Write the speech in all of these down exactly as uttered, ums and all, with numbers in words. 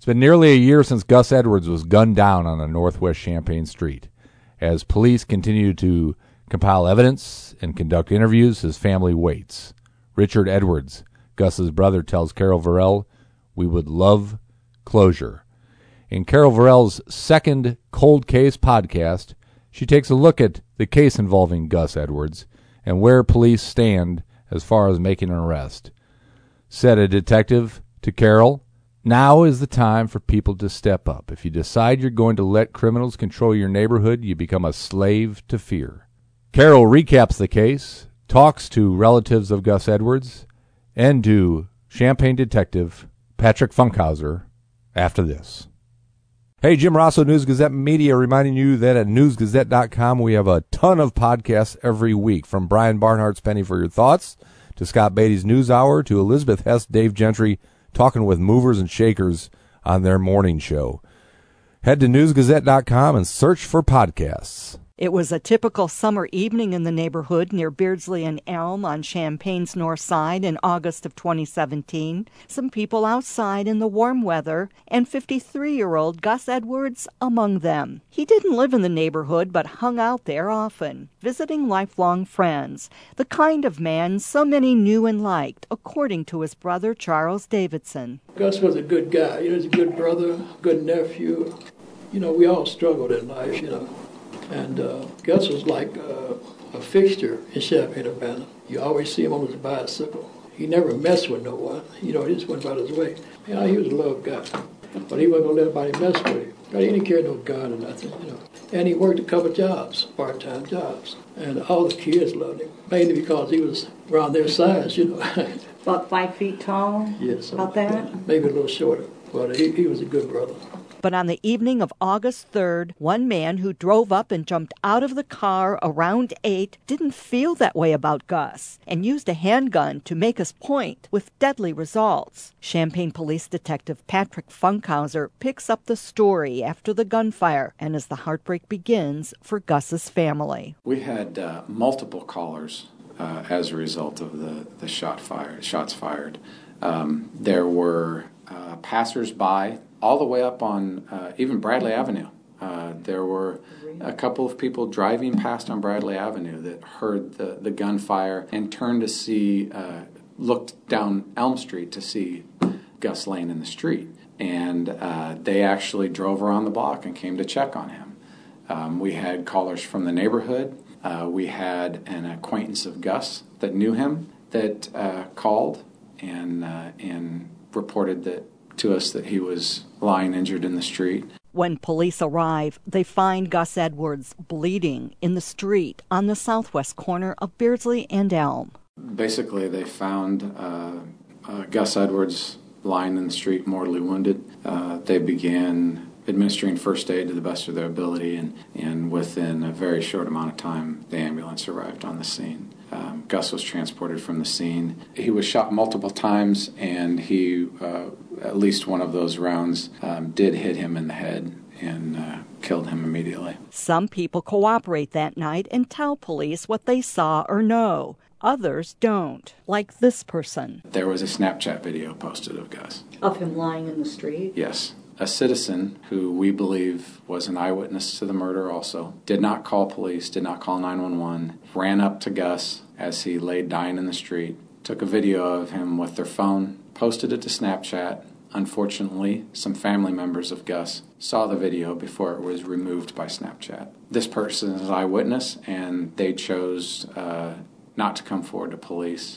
It's been nearly a year since Gus Edwards was gunned down on a Northwest Champaign street. As police continue to compile evidence and conduct interviews, his family waits. Richard Edwards, Gus's brother, tells Carol Verrell, "We would love closure." In Carol Verrell's second Cold Case podcast, she takes a look at the case involving Gus Edwards and where police stand as far as making an arrest. Said a detective to Carol, "Now is the time for people to step up. If you decide you're going to let criminals control your neighborhood, you become a slave to fear." Carol recaps the case, talks to relatives of Gus Edwards, and to Champaign detective Patrick Funkhauser after this. Hey, Jim Rosso, News Gazette Media, reminding you that at news gazette dot com we have a ton of podcasts every week, from Brian Barnhart's Penny for Your Thoughts to Scott Beatty's News Hour to Elizabeth Hess, Dave Gentry, talking with movers and shakers on their morning show. Head to news gazette dot com and search for podcasts. It was a typical summer evening in the neighborhood near Beardsley and Elm on Champaign's north side in August of twenty seventeen. Some people outside in the warm weather, and fifty-three-year-old Gus Edwards among them. He didn't live in the neighborhood, but hung out there often, visiting lifelong friends, the kind of man so many knew and liked, according to his brother Charles Davidson. Gus was a good guy. He was a good brother, good nephew. You know, we all struggled in life, you know. And uh, Gus was like uh, a fixture in Champaign-Urbana. You always see him on his bicycle. He never messed with no one. You know, he just went about his way. You know, he was a love guy. But he wasn't going to let anybody mess with him. He didn't carry no gun or nothing, you know. And he worked a couple jobs, part-time jobs. And all the kids loved him, mainly because he was around their size, you know. About five feet tall? Yes. About that? Maybe a little shorter. But he, he was a good brother. But on the evening of August third, one man who drove up and jumped out of the car around eight didn't feel that way about Gus and used a handgun to make his point with deadly results. Champaign Police Detective Patrick Funkhauser picks up the story after the gunfire and as the heartbreak begins for Gus's family. We had uh, multiple callers uh, as a result of the, the shot fired, shots fired. Um, there were uh, passers-by all the way up on uh, even Bradley Avenue. Uh, there were a couple of people driving past on Bradley Avenue that heard the, the gunfire and turned to see, uh, looked down Elm Street to see Gus laying in the street. And uh, they actually drove around the block and came to check on him. Um, we had callers from the neighborhood. Uh, we had an acquaintance of Gus that knew him that uh, called and uh, and reported that to us that he was lying injured in the street. When police arrive, they find Gus Edwards bleeding in the street on the southwest corner of Beardsley and Elm. Basically, they found uh, uh, Gus Edwards lying in the street, mortally wounded. Uh, they began administering first aid to the best of their ability, and, and within a very short amount of time, the ambulance arrived on the scene. Um, Gus was transported from the scene. He was shot multiple times, and he, uh, at least one of those rounds, um, did hit him in the head and uh, killed him immediately. Some people cooperate that night and tell police what they saw or know. Others don't, like this person. There was a Snapchat video posted of Gus. Of him lying in the street? Yes. A citizen who we believe was an eyewitness to the murder also did not call police, did not call nine one one, ran up to Gus as he lay dying in the street, took a video of him with their phone, posted it to Snapchat. Unfortunately, some family members of Gus saw the video before it was removed by Snapchat. This person is an eyewitness, and they chose uh, not to come forward to police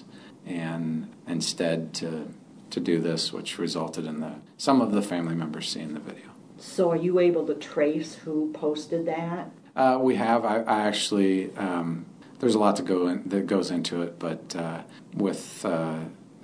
and instead to to do this, which resulted in the some of the family members seeing the video. So are you able to trace who posted that? Uh, we have. I, I actually, um, there's a lot to go in, that goes into it, but uh, with uh,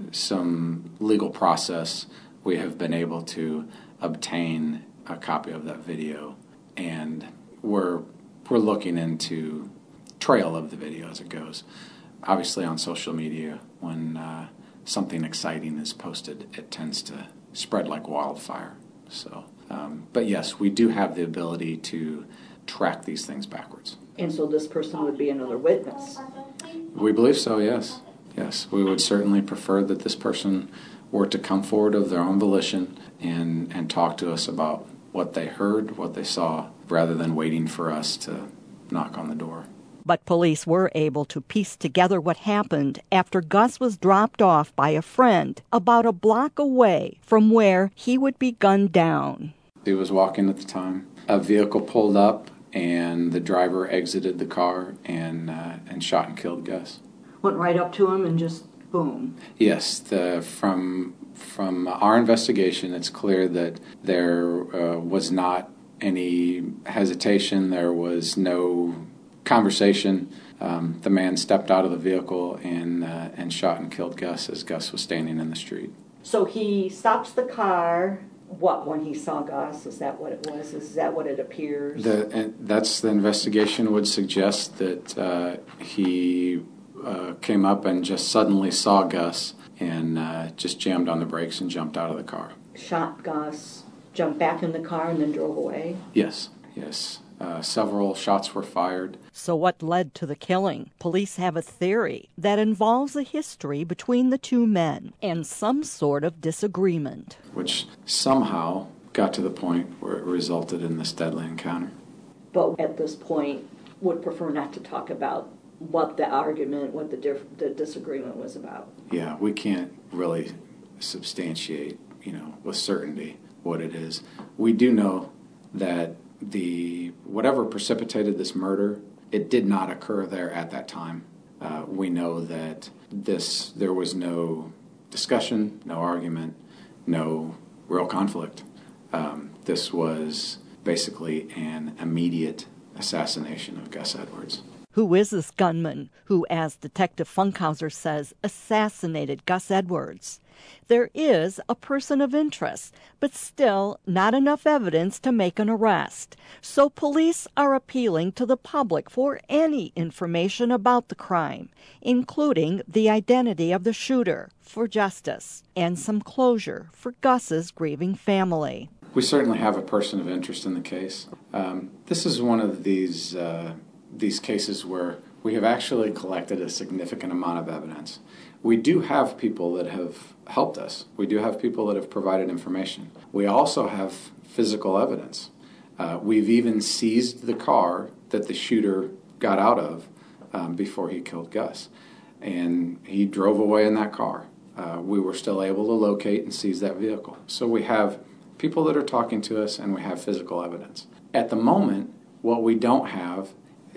some legal process, we have been able to obtain a copy of that video, and we're we're looking into trail of the video as it goes. Obviously, on social media, when uh, something exciting is posted, it tends to spread like wildfire. So, um, but yes, we do have the ability to track these things backwards. And so this person would be another witness? We believe so, yes. Yes, we would certainly prefer that this person were to come forward of their own volition and, and talk to us about what they heard, what they saw, rather than waiting for us to knock on the door. But police were able to piece together what happened after Gus was dropped off by a friend about a block away from where he would be gunned down. He was walking at the time. A vehicle pulled up, and the driver exited the car and uh, and shot and killed Gus. Went right up to him and just boom. Yes, the, from from our investigation, it's clear that there uh, was not any hesitation. There was no conversation. Um, the man stepped out of the vehicle and uh, and shot and killed Gus as Gus was standing in the street. So he stops the car. What, when he saw Gus? Is that what it was? Is that what it appears? The, and that's the investigation would suggest that uh, he uh, came up and just suddenly saw Gus and uh, just jammed on the brakes and jumped out of the car. Shot Gus, jumped back in the car, and then drove away? Yes, yes. Uh, several shots were fired. So what led to the killing? Police have a theory that involves a history between the two men and some sort of disagreement, which somehow got to the point where it resulted in this deadly encounter. But at this point, would prefer not to talk about what the argument, what the, diff- the disagreement was about. Yeah, we can't really substantiate, you know, with certainty what it is. We do know that the whatever precipitated this murder, it did not occur there at that time. Uh, we know that this there was no discussion, no argument, no real conflict. Um, this was basically an immediate assassination of Gus Edwards. Who is this gunman who, as Detective Funkhauser says, assassinated Gus Edwards? There is a person of interest, but still not enough evidence to make an arrest. So police are appealing to the public for any information about the crime, including the identity of the shooter, for justice, and some closure for Gus's grieving family. We certainly have a person of interest in the case. Um, this is one of these uh, these cases where we have actually collected a significant amount of evidence. We do have people that have helped us. We do have people that have provided information. We also have physical evidence. Uh, we've even seized the car that the shooter got out of um, before he killed Gus. And he drove away in that car. Uh, we were still able to locate and seize that vehicle. So we have people that are talking to us, and we have physical evidence. At the moment, what we don't have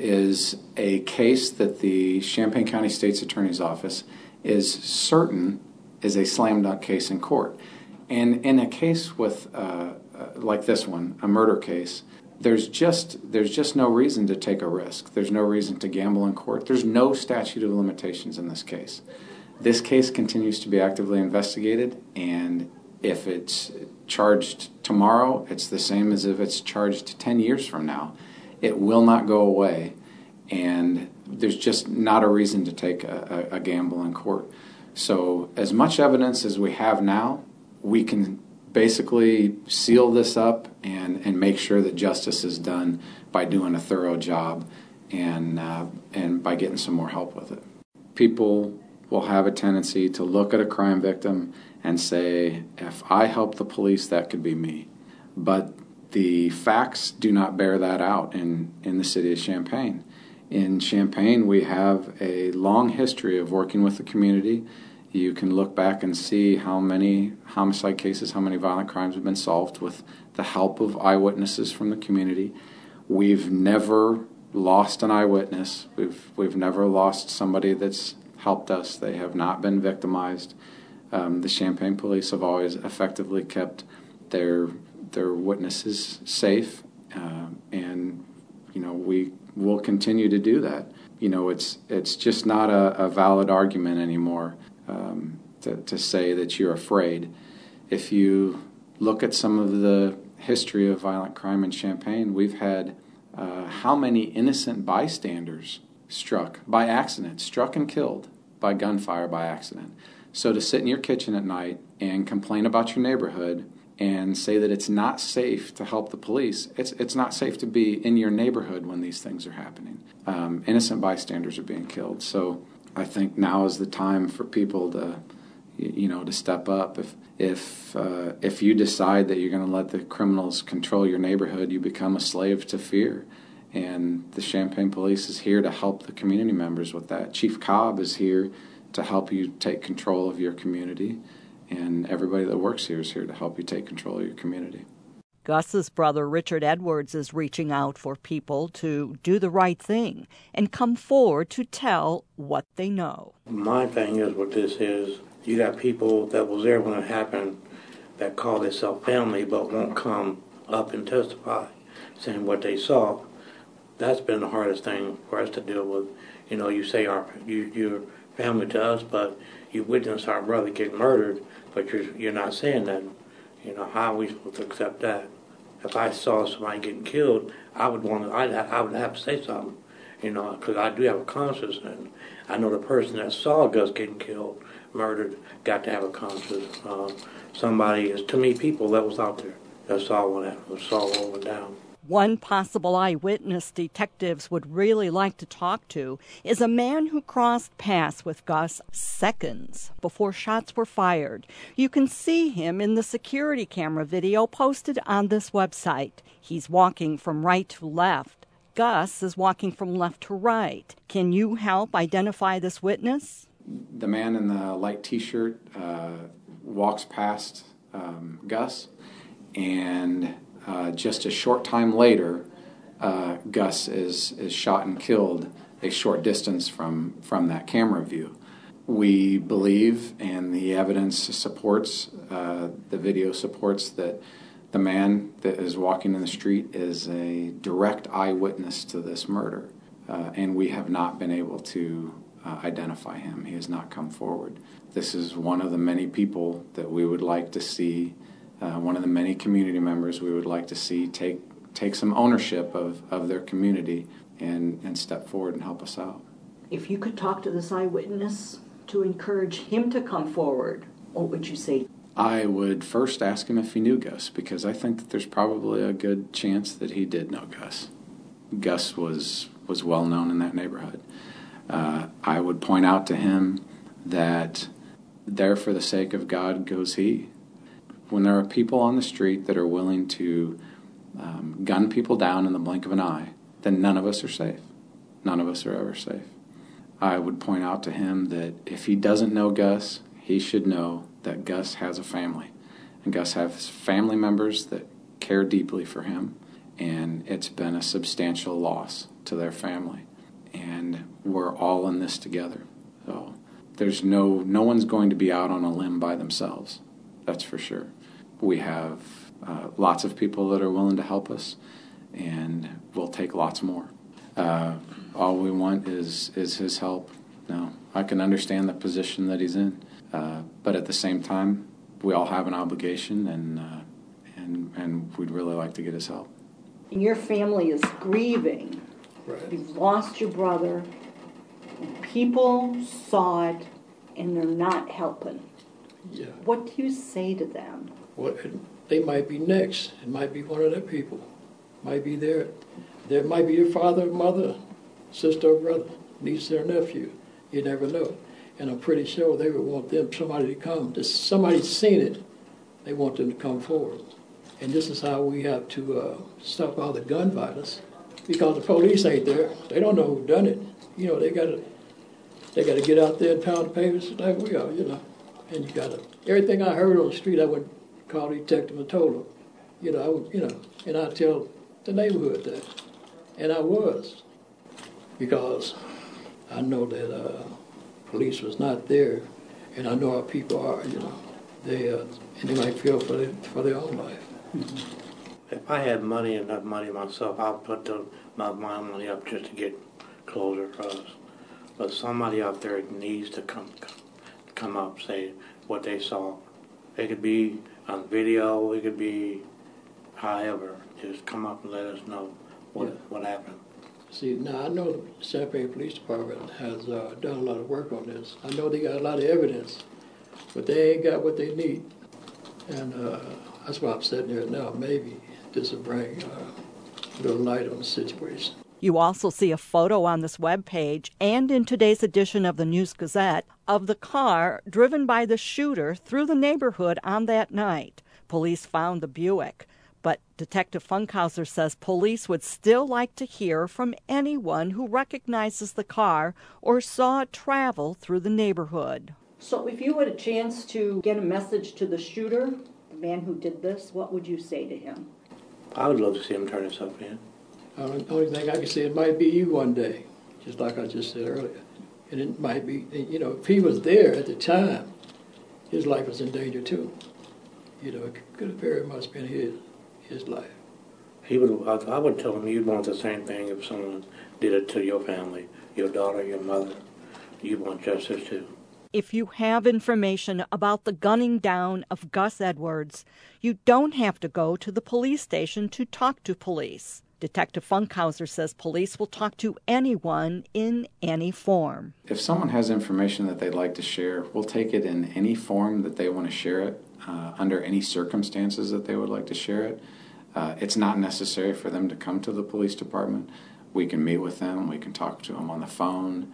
is a case that the Champaign County State's Attorney's Office is certain is a slam dunk case in court. And in a case with uh, uh, like this one, a murder case, there's just there's just no reason to take a risk. There's no reason to gamble in court. There's no statute of limitations in this case. This case continues to be actively investigated, and if it's charged tomorrow, it's the same as if it's charged ten years from now. It will not go away, and there's just not a reason to take a, a, a gamble in court. So as much evidence as we have now, we can basically seal this up and, and make sure that justice is done by doing a thorough job and uh, and by getting some more help with it. People will have a tendency to look at a crime victim and say, if I help the police, that could be me. But the facts do not bear that out in, in the city of Champaign. In Champaign, we have a long history of working with the community. You can look back and see how many homicide cases, how many violent crimes have been solved with the help of eyewitnesses from the community. We've never lost an eyewitness. We've we've never lost somebody that's helped us. They have not been victimized. Um, the Champaign police have always effectively kept their their witnesses safe, uh, and you know we will continue to do that. You know, it's it's just not a, a valid argument anymore um, to, to say that you're afraid. If you look at some of the history of violent crime in Champaign, we've had uh, how many innocent bystanders struck by accident, struck and killed by gunfire by accident. So to sit in your kitchen at night and complain about your neighborhood and say that it's not safe to help the police, it's it's not safe to be in your neighborhood when these things are happening. Um, innocent bystanders are being killed. So I think now is the time for people to, you know, to step up. If if uh, if you decide that you're going to let the criminals control your neighborhood, you become a slave to fear. And the Champaign Police is here to help the community members with that. Chief Cobb is here to help you take control of your community, and everybody that works here is here to help you take control of your community. Gus's brother, Richard Edwards, is reaching out for people to do the right thing and come forward to tell what they know. My thing is what this is, you got people that was there when it happened that call themselves family but won't come up and testify, saying what they saw. That's been the hardest thing for us to deal with. You know, you say our you, you're family to us, but you witnessed our brother get murdered, but you're, you're not saying nothing. You know, how are we supposed to accept that? If I saw somebody getting killed, I would want to, I'd, I would have to say something, you know, because I do have a conscience, and I know the person that saw Gus getting killed, murdered, got to have a conscience. Um, somebody, there's too many people that was out there that saw what happened, saw what went down. One possible eyewitness detectives would really like to talk to is a man who crossed paths with Gus seconds before shots were fired. You can see him in the security camera video posted on this website. He's walking from right to left. Gus is walking from left to right. Can you help identify this witness? The man in the light T-shirt uh, walks past um, Gus, and Uh, just a short time later, uh, Gus is, is shot and killed a short distance from, from that camera view. We believe, and the evidence supports, uh, the video supports, that the man that is walking in the street is a direct eyewitness to this murder, uh, and we have not been able to uh, identify him. He has not come forward. This is one of the many people that we would like to see Uh, one of the many community members we would like to see take take some ownership of, of their community and, and step forward and help us out. If you could talk to this eyewitness to encourage him to come forward, what would you say? I would first ask him if he knew Gus, because I think that there's probably a good chance that he did know Gus. Gus was, was well known in that neighborhood. Uh, I would point out to him that there for the sake of God goes he. When there are people on the street that are willing to um, gun people down in the blink of an eye, then none of us are safe. None of us are ever safe. I would point out to him that if he doesn't know Gus, he should know that Gus has a family. And Gus has family members that care deeply for him, and it's been a substantial loss to their family. And we're all in this together. So there's no, no one's going to be out on a limb by themselves. That's for sure. We have uh, lots of people that are willing to help us, and we'll take lots more. Uh, all we want is is his help. Now, I can understand the position that he's in, uh, but at the same time, we all have an obligation, and uh, and and we'd really like to get his help. Your family is grieving. Right. You've lost your brother. People saw it, and they're not helping. Yeah. What do you say to them? Well, they might be next. It might be one of their people. Might be their, there might be your father, mother, sister, or brother, niece or nephew. You never know. And I'm pretty sure they would want them, somebody to come. Somebody's seen it. They want them to come forward. And this is how we have to uh, stop all the gun violence. Because the police ain't there. They don't know who done it. You know, they got to they got to get out there and pound the pavements like we are, you know. And you got to, everything I heard on the street, I would call the detective and told him. You know, I would, you know, and I tell the neighborhood that. And I was. Because I know that uh, police was not there, and I know how people are, you know. They, uh, and they might feel for their, for their own life. Mm-hmm. If I had money, enough money myself, I'd put the, my, my money up just to get closure for us. But somebody out there needs to come come up, say what they saw. It could be on video, it could be however. Just come up and let us know what, yeah. what happened. See, now I know the Champaign Police Department has uh, done a lot of work on this. I know they got a lot of evidence, but they ain't got what they need. And uh, that's why I'm sitting here now. Maybe this will bring uh, a little light on the situation. You also see a photo on this webpage and in today's edition of the News Gazette of the car driven by the shooter through the neighborhood on that night. Police found the Buick, but Detective Funkhauser says police would still like to hear from anyone who recognizes the car or saw it travel through the neighborhood. So if you had a chance to get a message to the shooter, the man who did this, what would you say to him? I would love to see him turn himself in. The only thing I can say, it might be you one day, just like I just said earlier. And it might be, you know, if he was there at the time, his life was in danger too. You know, it could have very much been his his life. He would. I, I would tell him you'd want the same thing if someone did it to your family, your daughter, your mother. You'd want justice too. If you have information about the gunning down of Gus Edwards, you don't have to go to the police station to talk to police. Detective Funkhauser says police will talk to anyone in any form. If someone has information that they'd like to share, we'll take it in any form that they want to share it, uh, under any circumstances that they would like to share it. Uh, it's not necessary for them to come to the police department. We can meet with them. We can talk to them on the phone.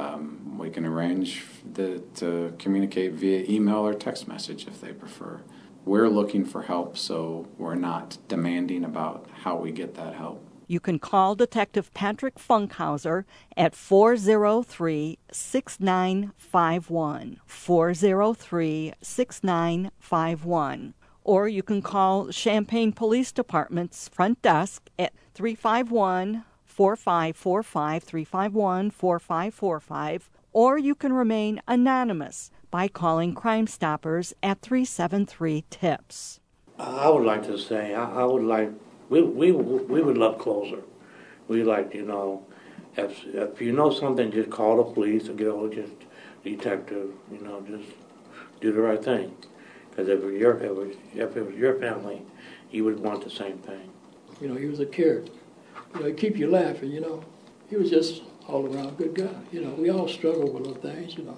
Um, we can arrange the, to communicate via email or text message if they prefer. We're looking for help, so we're not demanding about how we get that help. You can call Detective Patrick Funkhauser at four oh three, six nine five one, four oh three, six nine five one. Or you can call Champaign Police Department's front desk at three five one, four five four five, three five one, four five four five, or you can remain anonymous by calling Crime Stoppers at three seven three, TIPS. I would like to say, I, I would like, we, we we would love closure. We like, you know, if, if you know something, just call the police or get a hold of just detective, you know, just do the right thing. Because if, it was, if it was your family, you would want the same thing. You know, he was a character. You know, he'd keep you laughing, you know. He was just all around good guy. You know, we all struggle with little things, you know.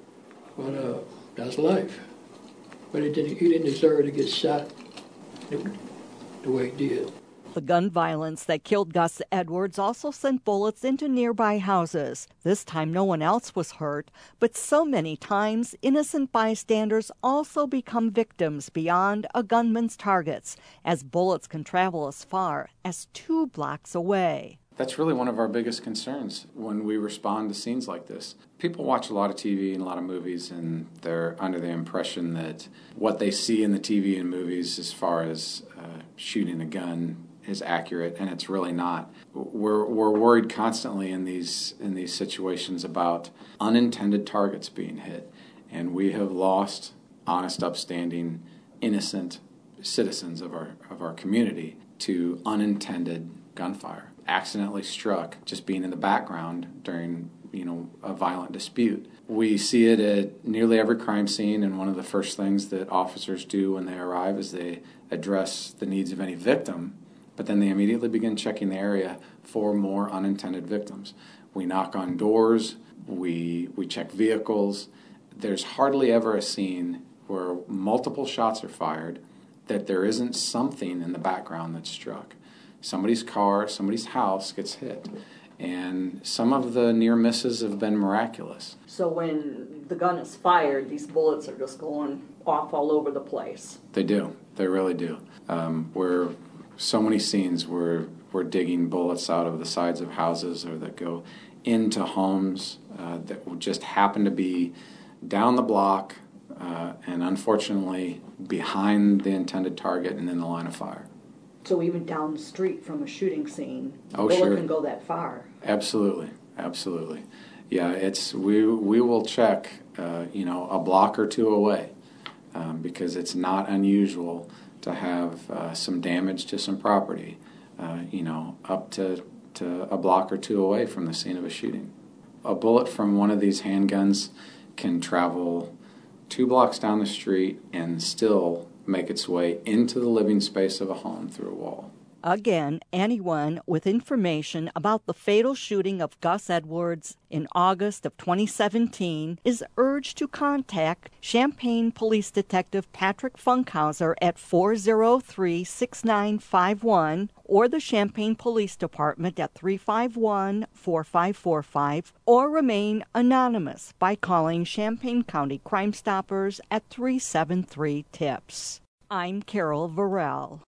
But uh, that's life. But he didn't, he didn't deserve to get shot the way he did. The gun violence that killed Gus Edwards also sent bullets into nearby houses. This time no one else was hurt, but so many times innocent bystanders also become victims beyond a gunman's targets, as bullets can travel as far as two blocks away. That's really one of our biggest concerns when we respond to scenes like this. People watch a lot of T V and a lot of movies, and they're under the impression that what they see in the T V and movies as far as uh, shooting a gun is accurate, and it's really not. We're we're worried constantly in these in these situations about unintended targets being hit, and we have lost honest, upstanding, innocent citizens of our of our community to unintended gunfire. Accidentally struck, just being in the background during, you know, a violent dispute. We see it at nearly every crime scene, and one of the first things that officers do when they arrive is they address the needs of any victim, but then they immediately begin checking the area for more unintended victims. We knock on doors, we we check vehicles. There's hardly ever a scene where multiple shots are fired that there isn't something in the background that's struck. Somebody's car, somebody's house gets hit. And some of the near misses have been miraculous. So when the gun is fired, these bullets are just going off all over the place. They do. They really do. Um, we're so many scenes where we're digging bullets out of the sides of houses or that go into homes uh, that will just happen to be down the block uh, and unfortunately behind the intended target and in the line of fire. So even down the street from a shooting scene, oh, bullet sure. can go that far. Absolutely, absolutely. Yeah, it's we we will check, uh, you know, a block or two away, um, because it's not unusual to have uh, some damage to some property, uh, you know, up to to a block or two away from the scene of a shooting. A bullet from one of these handguns can travel two blocks down the street and still make its way into the living space of a home through a wall. Again, anyone with information about the fatal shooting of Gus Edwards in August of twenty seventeen is urged to contact Champaign Police Detective Patrick Funkhauser at four oh three, six nine five one or the Champaign Police Department at three five one, four five four five, or remain anonymous by calling Champaign County Crime Stoppers at three seven three, TIPS. I'm Carol Varell.